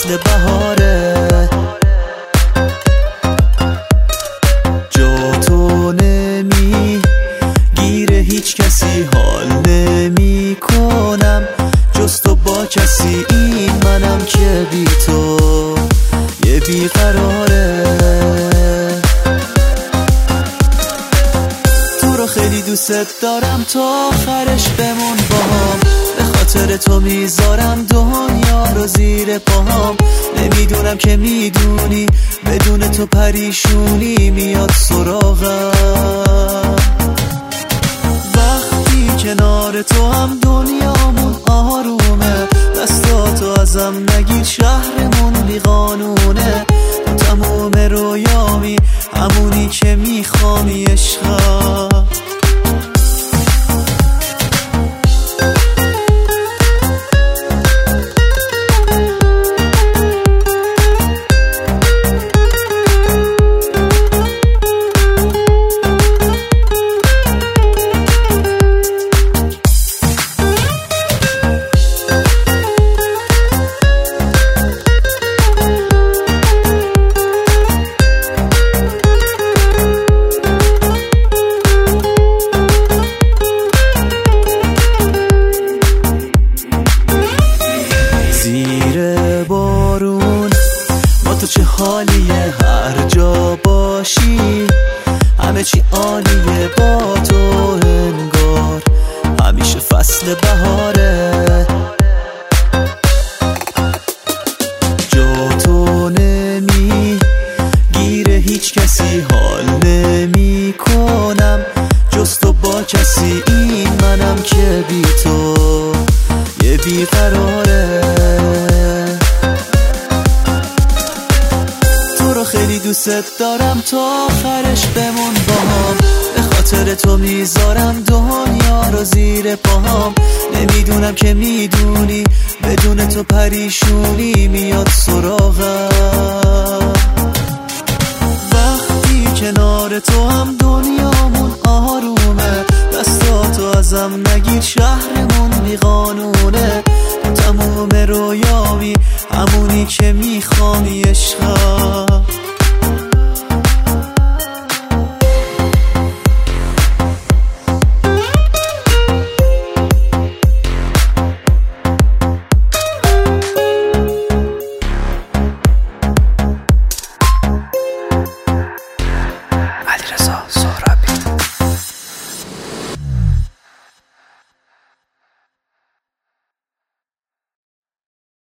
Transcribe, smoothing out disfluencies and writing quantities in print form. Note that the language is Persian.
فصل بهاره، جا تو نمیگیره هیچ کسی، حال نمی کنم جز تو با کسی. این منم که بی تو یه بیقراره. تو رو خیلی دوست دارم تا آخرش بمون باهام، به خاطر تو میذارم دنیا رو زیر پاهام. نمیدونم که میدونی بدون تو پریشونی میاد سراغم. وقتی کنار تو هم دنیامون آرومه، دستاتو ازم نگیر شهرمون بی قانونه. تموم رویامی همونی که میخوامی عشقم. تو چه حالیه هر جا باشی، همه چی عالیه با تو انگار همیشه فصل بهاره. جا تو نمیگیره هیچ کسی، حال نمی کنم جز تو با کسی. این منم که بی تو یه بیقراره. خیلی دوست دارم تا آخرش بمون باهام، به خاطر تو میذارم دنیا رو زیر پاهام. نمیدونم که میدونی بدون تو پریشونی میاد سراغم. وقتی کنار تو هم دنیامون آرومه، دستاتو ازم نگیر شهرمون بی قانونه. تموم رویامی همونی که میخوامی عشقم.